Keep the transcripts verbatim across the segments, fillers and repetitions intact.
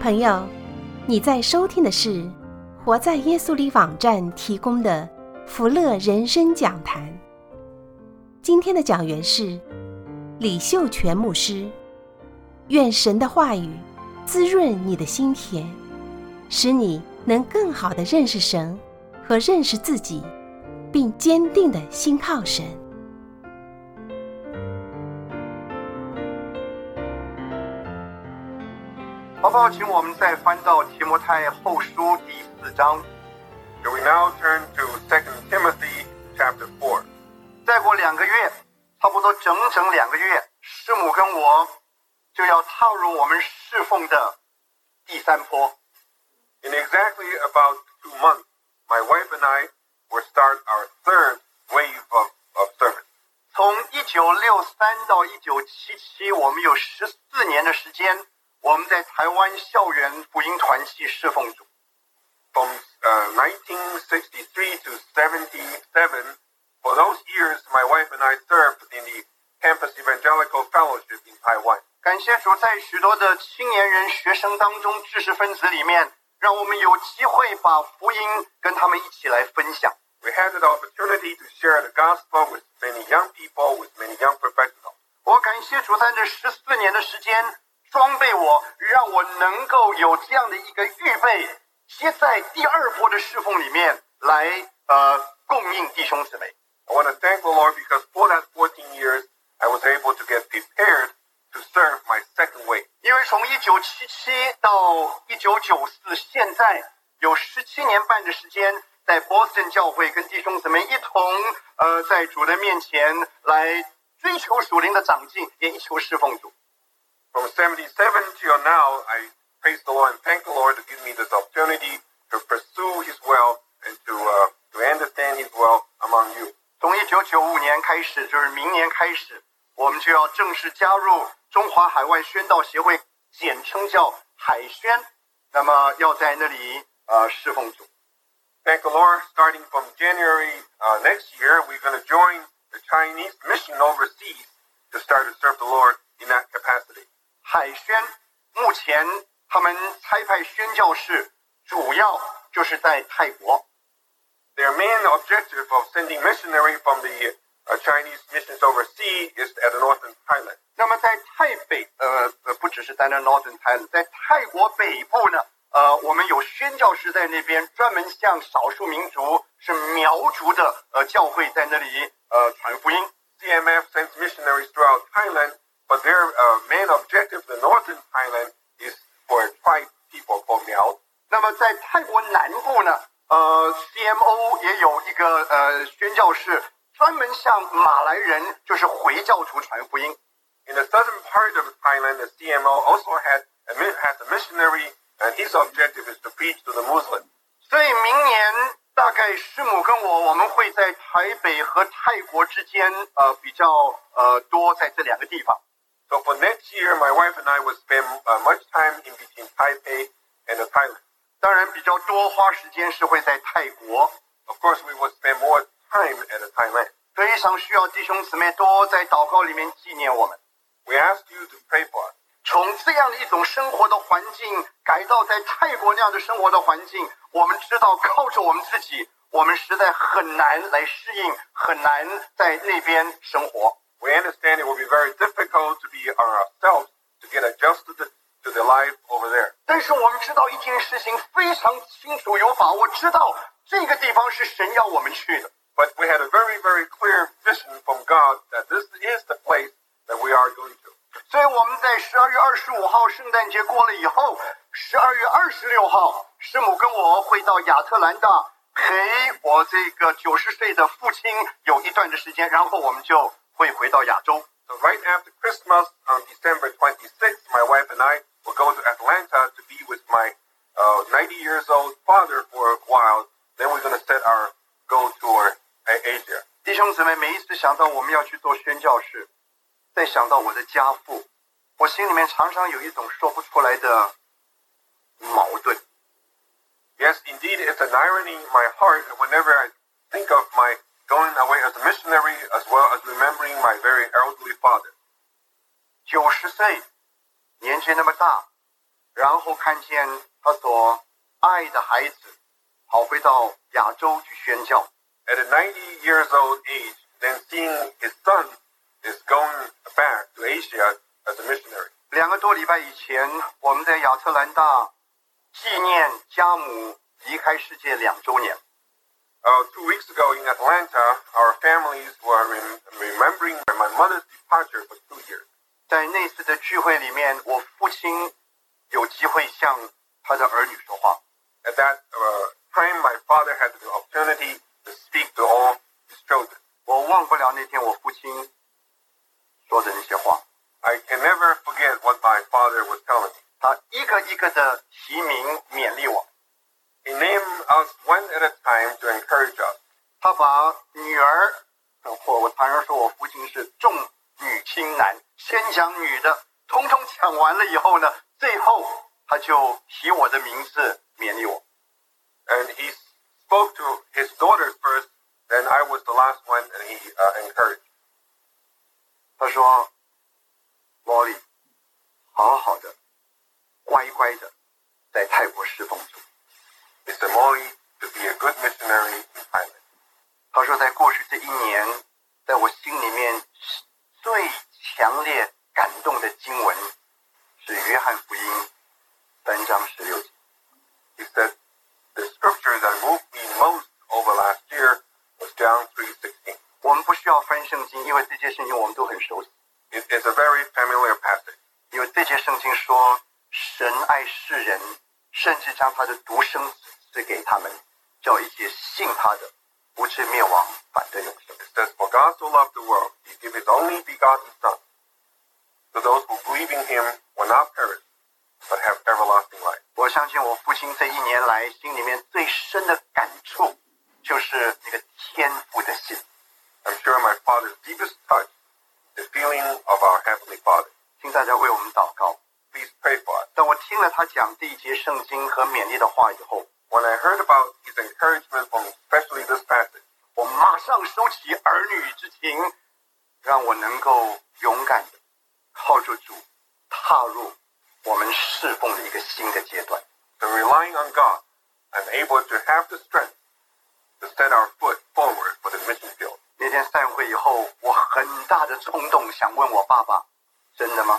朋友，你在收听的是活在耶稣里网站提供的福乐人生讲坛。今天的讲员是李秀全牧师。愿神的话语滋润你的心田，使你能更好地认识神和认识自己，并坚定地信靠神。 好不好？请我们再翻到提摩太后书第四章。 So we now turn to Second Timothy chapter four. 再过两个月，差不多整整两个月，师母跟我就要踏入我们侍奉的第三波。 In exactly about two months, my wife and I will start our third wave of, of service. 从一九六三到一九七七，我们有十四年的时间，我们在台湾校园福音团契侍奉主。 From uh, nineteen sixty-three to seventy-seven, for those years, my wife and I served in the Campus Evangelical Fellowship in Taiwan. 感谢主，在许多的青年人、学生当中，知识分子里面，让我们有机会把福音跟他们一起来分享。 We had the opportunity to share the gospel with many young people, with many young professionals. 我感谢主，在这十四年的时间，装备我，让我能够有这样的一个预备，接在第二波的侍奉里面来呃供应弟兄姊妹。 I want to thank the Lord because for that fourteen years, I was able to get prepared to serve my second wave. 因为从一九七七到一九九四，现在有十七年半的时间，在 Boston 教会跟弟兄姊妹一同呃在主的面前来追求属灵的长进，也一求侍奉主。 From seventy-seven till now, I praise the Lord and thank the Lord to give me this opportunity to pursue His will and to uh, to understand His will among you. 从一九九五年开始，就是明年开始，我们就要正式加入中华海外宣道协会，简称叫海宣。那么要在那里呃侍奉主。 Thank the Lord. Starting from January uh, next year, we're going to join the Chinese mission overseas to start to serve the Lord in that capacity. 海宣目前他们差派宣教士主要就是在泰国。 Their main objective of sending missionary from the uh, Chinese missions overseas is at the northern Thailand. 那么在泰北呃呃不只是在那 northern Thailand， 在泰国北部呢，呃我们有宣教士在那边专门向少数民族是苗族的呃教会在那里呃传福音。 C M F sends missionaries throughout Thailand, but their uh, main objective in northern Thailand is for tribe people called Miao. 那么在泰国南部呢，呃 C M O 也有一个呃宣教士，专门向马来人就是回教徒传福音。 In the southern part of Thailand, the C M O also had a, has a missionary, and his objective is to preach to the Muslims. 所以明年大概师母跟我，我们会在台北和泰国之间，呃，比较呃多在这两个地方。 So for next year, my wife and I will spend uh, much time in between Taipei and Thailand. 当然，比较多花时间是会在泰国。 Of course, we will spend more time at Thailand. 非常需要弟兄姊妹多在祷告里面纪念我们。 We ask you to pray for us. 从这样的一种生活的环境改到在泰国那样的生活的环境，我们知道靠着我们自己，我们实在很难来适应，很难在那边生活。 We understand it will be very difficult to be on ourselves to get adjusted to the life over there. 但是我们知道一件事情非常清楚有把握，知道这个地方是神要我们去的。 But we had a very, very clear vision from God that this is the place that we are going to. 所以我们在十二月二十五号圣诞节过了以后，十二月二十六号，师母跟我会到亚特兰大陪我这个九十岁的父亲有一段的时间，然后我们就会回到亚洲。 So right after Christmas on December twenty-sixth, my wife and I will go to Atlanta to be with my uh, ninety years old father for a while. Then we're going to set our go tour Asia. 弟兄姊妹，每一次想到我们要去做宣教士，再想到我的家父，我心里面常常有一种说不出来的矛盾。 Yes, indeed, it's an irony in my heart whenever I think of my going away as a missionary as well as remembering my very elderly father. 九十岁，年纪那么大， 然后看见他所爱的孩子跑回到亚洲去宣教。 At a ninety years old age, then seeing his son is going back to Asia as a missionary. 两个多礼拜以前，我们在亚特兰大纪念家母离开世界两周年。 Uh, two weeks ago in Atlanta, our families were rem- remembering my mother's departure for two years. 在那次的聚会里面，我父亲有机会向他的儿女说话。 At that uh, time, my father had the opportunity to speak to all his children. 我忘不了那天我父亲说的那些话。 I can never forget what my father was telling me. 他一个一个的提名勉励我。 He named us one at a time to encourage us. 他把女儿，或我常常说我父亲是重女轻男，先讲女的，统统讲完了以后呢，最后他就提我的名字勉励我。 And he spoke to his daughters first, then I was the last one, and he uh, encouraged. 他说：“罗里，好好的，乖乖的，在泰国侍奉主。” He said, Molly, to be a good missionary in Thailand. 他说，在过去这一年，在我心里面最强烈感动的经文是约翰福音三章十六节。 He said, the scripture that moved me most over last year was John three sixteen. 我们不需要翻圣经，因为这些圣经我们都很熟悉。 It is a very familiar passage. 因为这些圣经说，神爱世人，甚至将他的独生子赐给他们，叫一切信他的不至灭亡，反得永生。 It says, for God so loved the world, he gave his only begotten Son, so those who believe in him will not perish, but have everlasting life. 我相信我父亲这一年来心里面最深的感触，就是那个天父的心。 I'm sure my father's deepest touch is the feeling of our Heavenly Father. 请大家为我们祷告。 Please pray for us. 当我听了他讲这一节圣经和勉励的话以后， When I heard about his encouragement from especially this passage, 我马上收起儿女之情，让我能够勇敢的靠着主踏入我们侍奉的一个新的阶段。 so relying on God, I'm able to have the strength to set our foot forward for the mission field. 那天散会以后，我很大的冲动想问我爸爸，真的吗？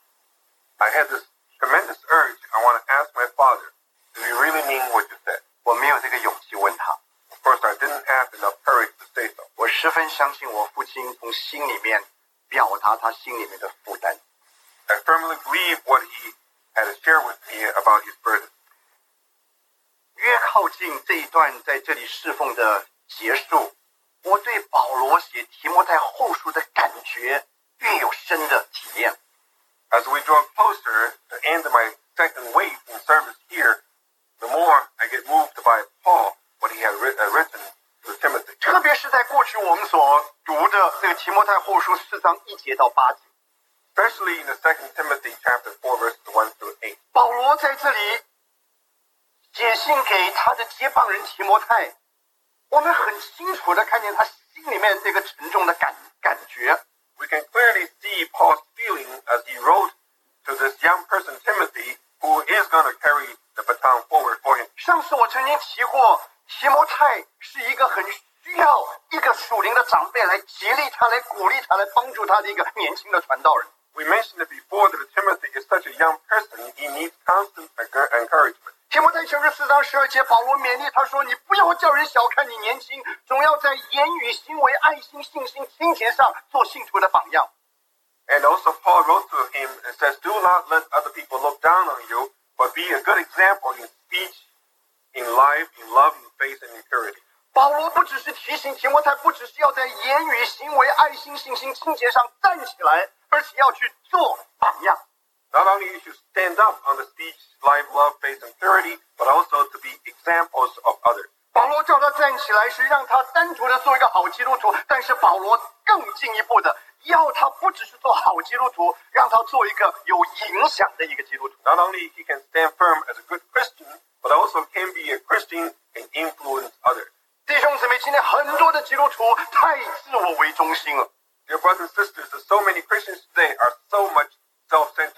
I had this tremendous urge. I want to ask my father, do you really mean what you said? 我没有这个勇气问他。 Of course, I didn't have enough courage to say so. 我十分相信我父亲从心里面表达他心里面的负担。 I firmly believe what he had shared with me about his burden. 越靠近这一段在这里侍奉的结束，我对保罗写提摩太后书的感觉越有深的体验。 As we draw closer to the end of my second wave in service here, the more I get moved by Paul, what he had written to Timothy. 特别是在过去我们所读的这个提摩太后书四章一节到八节， Especially in the Second Timothy chapter four, verses one through eight. 保罗在这里写信给他的接棒人提摩太，我们很清楚的看见他心里面这个沉重的感感觉。 We can clearly see Paul's feeling as he wrote to this young person, Timothy, who is going to carry the baton forward for him. 上次我曾经提过，提摩太是一个很需要一个属灵的长辈来激励他、来鼓励他、来帮助他的一个年轻的传道人。 We mentioned it before that Timothy is such a young person, he needs constant encouragement. 提摩太前书四章十二节，保罗勉励他说：“你不要叫人小看你年轻，总要在言语、行为、爱心、信心、清洁上做信徒的榜样。” And also Paul wrote to him and says, do not let other people look down on you, but be a good example in speech, in life, in love, in faith, and in purity. 保罗不只是提醒提摩太，不只是要在言语、行为、爱心、信心、清洁上站起来，而且要去做榜样。 Not only you should stand up on the speech, life, love, faith, and purity, but also to be examples of others. 保罗叫他站起来，是让他单独的做一个好基督徒，但是保罗更进一步的要他不只是做好基督徒，让他做一个有影响的一个基督徒。 Not only he can stand firm as a good Christian, but also can be a Christian and influence others. 弟兄姊妹，今天很多的基督徒太自我为中心了。 Dear brothers and sisters, so many Christians today are so much self-centered.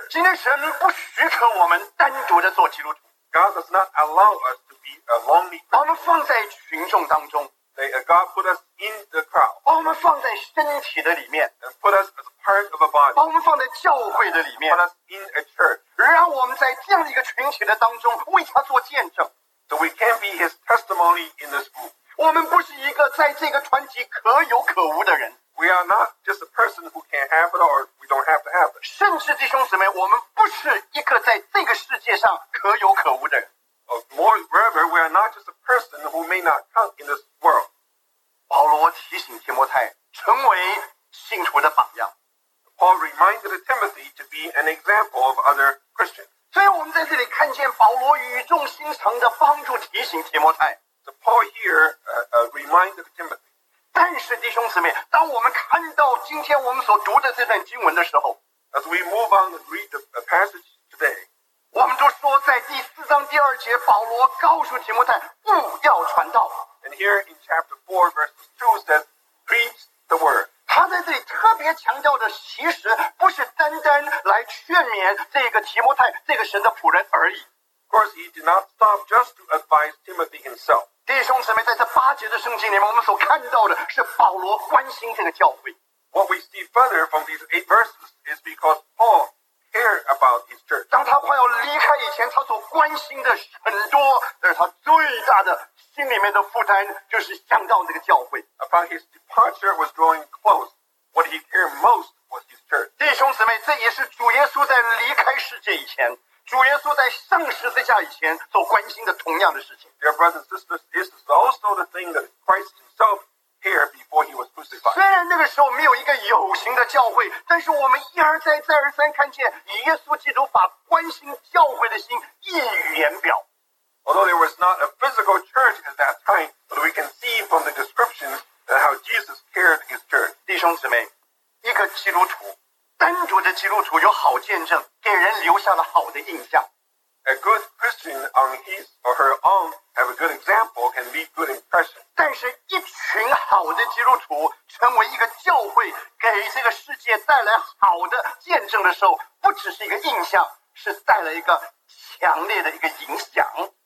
今天神不许可我们单独的做基督徒， God does not allow us to be a lonely 把 Christian. 我们放在群众当中， They, uh, God put us in the crowd 把我们放在身体的里面， and put us as a part of a 把 body, 我们放在教会的里面 put，us in a church, 让我们在这样的一个群体的当中为他做见证。 so we can be His testimony in this group. 我们不是一个在这个团体可有可无的人， We are not just a person who can have it or we don't have to have it. 甚至弟兄姊妹，我们不是一个在这个世界上可有可无的人。 Or more, rather, we are not just a person who may not count in this world. 保罗提醒提摩太成为信徒的榜样， Paul reminded Timothy to be an example of other Christians. 所以我们在这里看见保罗语重心长的帮助提醒提摩太。 So Paul here uh, uh, reminded Timothy. 但是弟兄姊妹，当我们看到今天我们所读的这段经文的时候， As we move on and read the, the passage today, 我们都说在第四章第二节，保罗告诉提摩太不要传道。 and here in chapter four, verse two says, preach the word. 他在这里特别强调的，其实不是单单来劝勉这个提摩太这个神的仆人而已。 Of course, he did not stop just to advise Timothy himself. 弟兄姊妹，在这八节的圣经里面，我们所看到的是保罗关心这个教会。 What we see further from these eight verses is because Paul cared about his church. 当他快要离开以前，他所关心的很多，但是他最大的心里面的负担就是想到这个教会。 Upon his departure was drawing close. What he cared most was his church. 弟兄姊妹，这也是主耶稣在离开世界以前，主耶稣在上十字架以前所关心的同样的事情。 Dear brothers and sisters, this is also the thing that Christ himself cared before he was crucified. 虽然那个时候没有一个有形的教会，但是我们一而再再而三看见耶稣基督把关心教会的心溢于言表。 Although there was not a physical church at that time, but we can see from the descriptions how Jesus cared his church. 弟兄姊妹，一个基督徒，单独的基督徒有好见证，给人留下了好的印象。 A good Christian on his or her own have a good example, can leave good impression. 但是，一群好的基督徒成为一个教会，给这个世界带来好的见证的时候，不只是一个印象，是带来一个强烈的一个影响。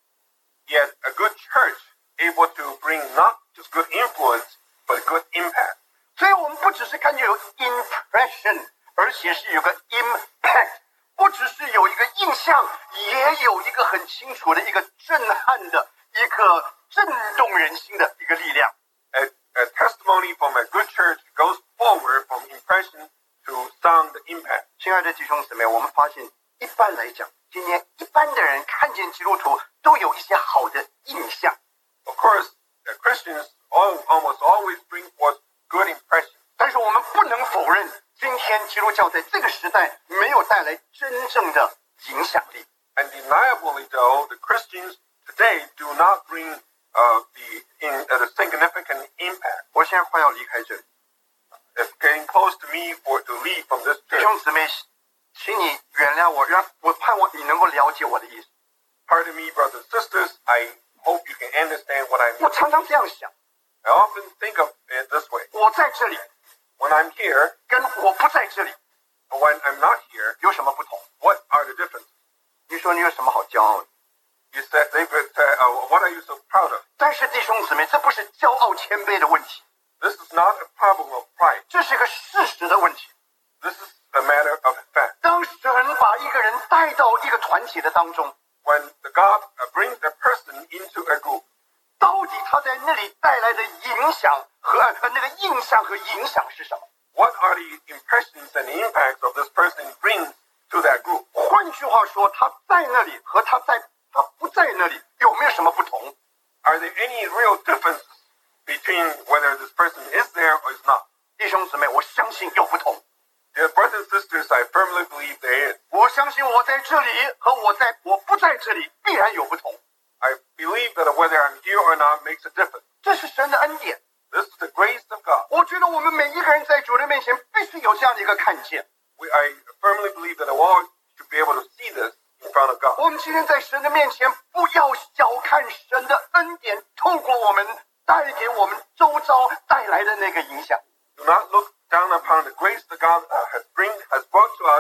Yet a good church able to bring not just good influence, but good impact. 所以我们不只是看见有 impression， 而且是有个 impact， 不只是有一个印象，也有一个很清楚的一个震撼的、一个震动人心的一个力量。 A, a testimony from a good church goes forward from impression to sound impact. 亲爱的弟兄姊妹，我们发现一般来讲，今天一般的人看见基督徒都有一些好的印象， Of course, the Christians all, almost always bring forth good impression. 但是我们不能否认，今天基督教在这个时代没有带来真正的影响力。 Undeniably, though, the Christians today do not bring uh, the, in, uh, the significant impact. 我现在快要离开这里， It's getting close to me for to leave from this 弟 church. 兄姊妹，请你原谅我，让我盼望你能够了解我的意思。 Pardon me, brothers and sisters. I hope you can understand what I 我 mean. 常常这样想， I often think of it this way. 我在这里 When I'm here 跟我不在这里 and when I'm not here, 有什么不同？ what are the differences? 你说你有什么好骄傲的？ You said, they could say, uh, what are you so proud of? 但是弟兄姊妹，这不是骄傲谦卑的问题， This is not a problem of pride. 这是个事实的问题。 This is a matter of fact. 当神把一个人带到一个团体的当中， When the God uh, brings a person into a group, 到底他在那里带来的影响和和那个印象和影响是什么？ what are the impressions and impacts of this person brings to that group? 换句话说，他在那里和他在他不在那里有没有什么不同？ Are there any real differences between whether this person is there or is not? 弟兄姊妹，我相信有不同。 Dear brothers and sisters, I firmly believe there is. 我相信我在这里和我在我不在这里必然有不同。 I believe that whether I'm here or not makes a difference. 这是神的恩典。 This is the grace of God. 我觉得我们每一个人在主的面前必须有这样的一个看见。 We, I firmly believe that all should be able to see this in front of God. 我们今天在神的面前，不要小看神的恩典，透过我们带给我们周遭带来的那个影响。 Do not look down upon the grace that God uh, has bring has brought to us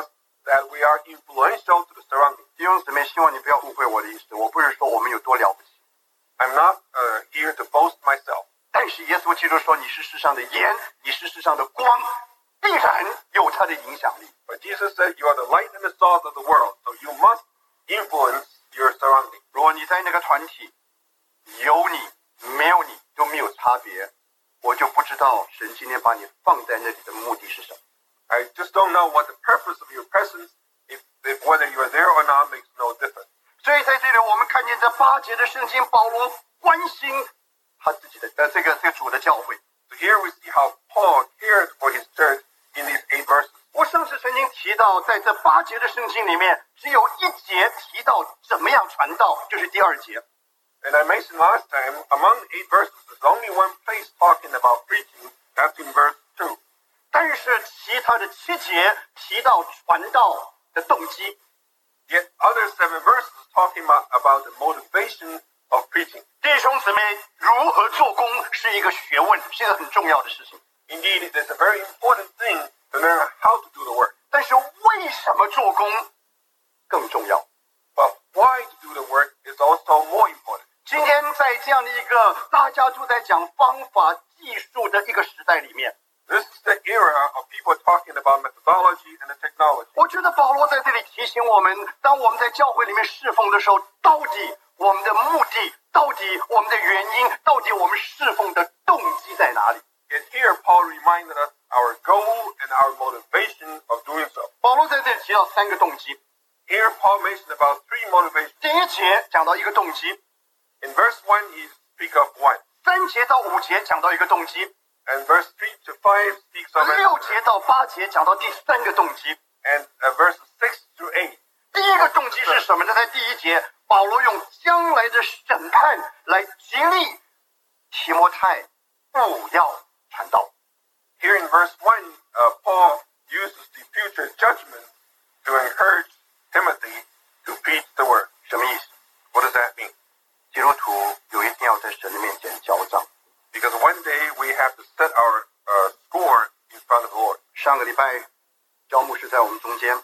that we are influential to the surroundings. 弟兄姊妹，希望你不要误会我的意思，我不是说我们有多了不起。 I'm not uh, here to boast myself. 但是耶稣基督说，你是世上的盐，你是世上的光，必然有它的影响力。 But Jesus said, you are the light and the salt of the world, so you must influence your surroundings. 如果你在那个团体，有你没有你都没有差别，我就不知道神今天把你放在那里的目的是什么。 I just don't know what the purpose of your presence, if, if whether you are there or not, makes no difference. 所以在这里我们看见这八节的圣经，保罗关心他自己的呃这个这个主的教会。 So here we see how Paul cared for his church in these eight verses. 我上次曾经提到，在这八节的圣经里面，只有一节提到怎么样传道，就是第二节。 And I mentioned last time, among eight verses, there's only one place talking about preaching. That's in verse two. 但是其他的七节提到传道的动机。 Yet other seven verses talking about, about the motivation of preaching. 弟兄姊妹，如何做工是一个学问，是一个很重要的事情。 Indeed, it is a very important thing to learn how to do the work. 但是为什么做工更重要？ But why to do the work is also more important. 今天在这样的一个大家都在讲方法技术的一个时代里面， This is the era of people talking about methodology and the technology. 我觉得保罗在这里提醒我们，当我们在教会里面侍奉的时候，到底我们的目的，到底我们的原因，到底我们侍奉的动机在哪里？ Yet here Paul reminded us our goal and our motivation of doing so. 保罗在这里提到三个动机。 Here Paul mentioned about three motivations. 第一节讲到一个动机， In verse one, he speaks of one. 三节到五节讲到一个动机， And verse three to five speaks of 六 another. 节到八节讲到第三个动机。 And uh, verses six to eight. 第一个动机是什么呢？在第一节，保罗用将来的审判来激励提摩太不要传道。 Here in verse one, uh, Paul uses the future judgment to encourage Timothy to preach the word. 什么意思？ What does that mean? 基督徒有一天要在神的面前交账。 Because one day we have to set our uh, score in front of the Lord. 上个礼拜，焦牧师在我们中间，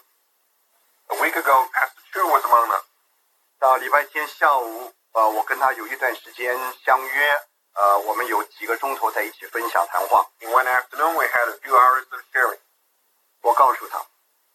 A week ago, Pastor Chu was among us. 到礼拜天下午，呃，我跟他有一段时间相约，呃，我们有几个钟头在一起分享谈话。 In one afternoon, we had a few hours of sharing. 我告诉他，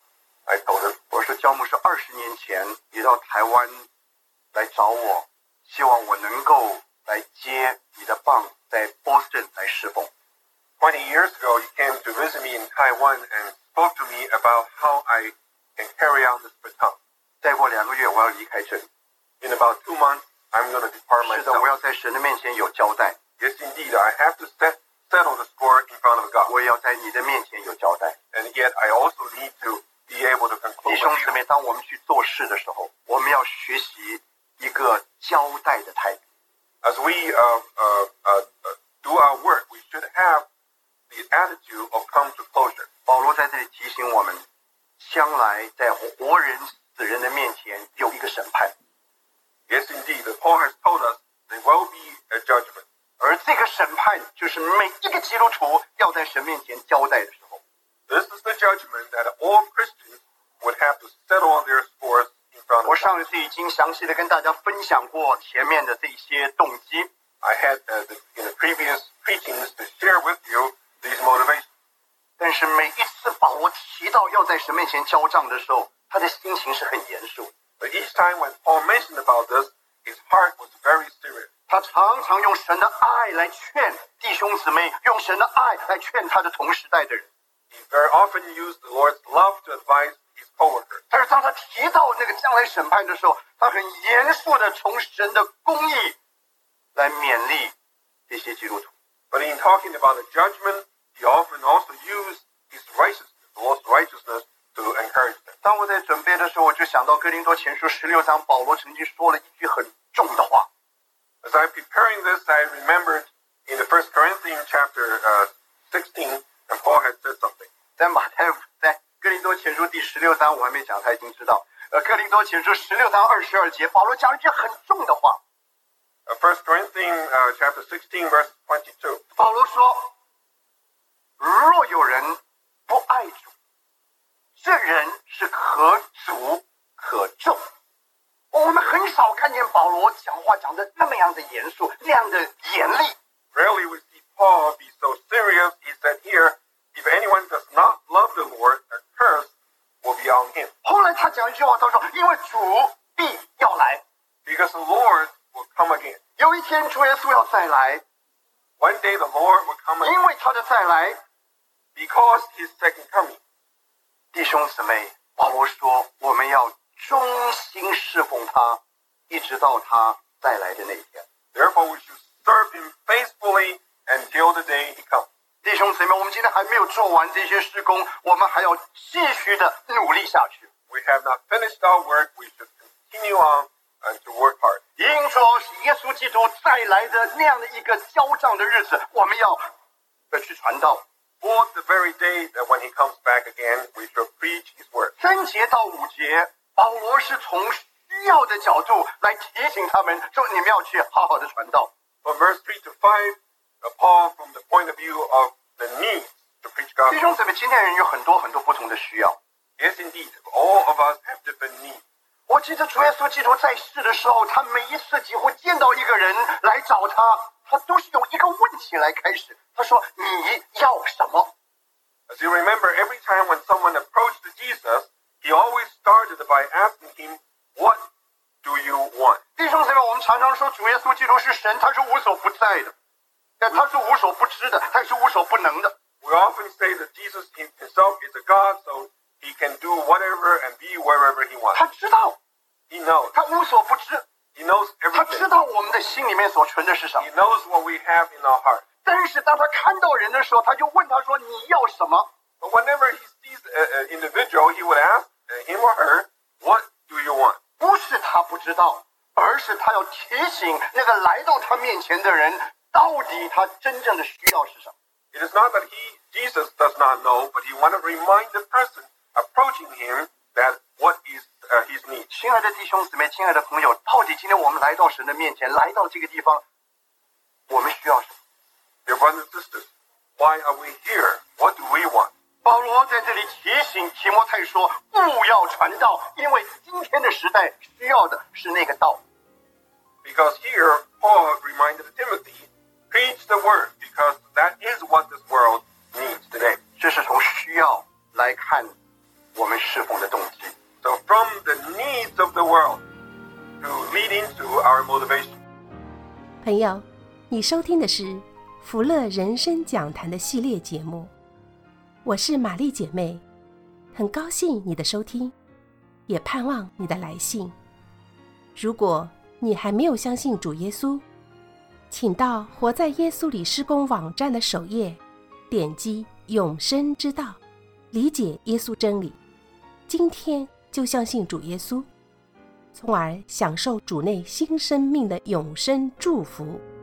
I told him, 我说焦牧师二十年前你到台湾来找我，希望我能够来接你的棒，在波士顿来侍奉。 twenty years ago, you came to visit me in Taiwan and spoke to me about how I can carry on this baton. 再过两个月我要离开这里。 In about two months, I'm going to depart 是的， myself. 我要在神的面前有交代， Yes, indeed, I have to set, settle the score in front of God. 我也要在你的面前有交代。 And yet, I also need to be able to 弟 conclude 兄 with 姊 you. 妹，当我们去做事的时候，我们要学习一个交代的态度。 As we uh, uh, uh, uh, do our work, we should have the attitude of come to closure. 保罗在这里提醒我们，将来在活人死人的面前有一个审判， Yes, indeed, Paul has told us there will be a judgment. 而这个审判就是每一个基督徒要在神面前交代的时候。 This is the judgment that all Christians would have to settle their scores in front 我 of God. 上一次已经详细的跟大家分享过前面的这些动机， I had uh, the, in the previous preachings to share with you these motivations. 但是每一次保罗提到要在神面前交账的时候，他的心情是很严肃的。 But each time when Paul mentioned about this, his heart was very serious. 他常常用神的爱来劝弟兄姊妹，用神的爱来劝他的同时代的人。 He very often used the Lord's love to advise his coworkers. 但是当他提到那个将来审判的时候，他很严肃的从神的公义来勉励这些基督徒。 But in talking about the judgment, he often also used his righteousness, the Lord's righteousness, to encourage them. 当我在准备的时候，我就想到哥林多前书十六章，保罗曾经说了一句很重的话。 As I'm preparing this, I remembered in the First Corinthians chapter uh, sixteen, and Paul had said something. 在马太在哥林多前书第十六章，我还没讲，他已经知道。呃，哥林多前书十六章二十二节，保罗讲了一句很重的话。 Uh, First Corinthians uh, chapter sixteen, verse twenty-two. 保罗说：“若有人不爱主，这人是可主可重。我们很少看见保罗讲话讲得那么样的严肃，那样的严厉。 Rarely we see Paul be so serious. He said here, if anyone does not love the Lord, a curse will be on him. 后来他讲一句话，他说：“因为主必要来。” Because the Lord will come again. 有一天主耶稣要再来， One day the Lord will come 因 again 为他的再来， because his second coming. 弟兄姊妹，保罗说我们要忠心侍奉他，一直到他再来的那一天。 Therefore, we should serve him faithfully until the day he comes. 弟兄姊妹，我们今天还没有做完这些事工，我们还要继续的努力下去。 We have not finished our work. We should continue on and to work hard. 因着耶稣基督再来的那样的一个交账的日子，我们要呃去传道。 For the very day that when he comes back again, we shall preach his word. 三节到五节，保罗是从需要的角度来提醒他们说，你们要去好好的传道。 From verse three to five, uh, Paul, from the point of view of the need to preach 弟 God, 兄姊妹，今天人有很多很多不同的需要。 yes, indeed, all of us have different needs. 我记得主耶稣基督在世的时候，他每一次几乎见到一个人来找他，他都是用一个问题来开始。他说：“你要什么？” As you remember, every time when someone approached Jesus, he always started by asking him, what do you want? 弟兄姊妹，我们常常说主耶稣基督是神，他是无所不在的，但他是无所不知的，他是无所不能的。 We often say that Jesus himself is a God, so he can do whatever and be wherever he wants. 他知道， He knows. 他无所不知， He knows 他知 everything. 道我们的心里面所存的是什么 He。knows what we have in our heart. 但是当他看到人的时候，他就问他说：“你要什么 But whenever he sees an individual, he would ask him or her, what do you want?？” 不是他不知道，而是他要提醒那个来到他面前的人，到底他真正的需要是什么。 It is not that he, Jesus does not know, but he want to remind the person approaching him that what is uh, his need. 亲爱的弟兄姊妹，亲爱的朋友，到底今天我们来到神的面前，来到这个地方，我们需要什么？ Dear brothers and sisters, why are we here? What do we want? 保罗在这里提醒提摩太说：“勿要传道，因为今天的时代需要的是那个道。” Because here, Paul reminded Timothy, preach the word, because that is what this world needs today. 这是从需要来看我们侍奉的动机。 So from the needs of the world to lead into our motivation. 朋友，你收听的是福乐人生讲坛的系列节目，我是玛丽姐妹，很高兴你的收听，也盼望你的来信。如果你还没有相信主耶稣，请到活在耶稣里施工网站的首页，点击永生之道，理解耶稣真理，今天就相信主耶稣，从而享受主内新生命的永生祝福。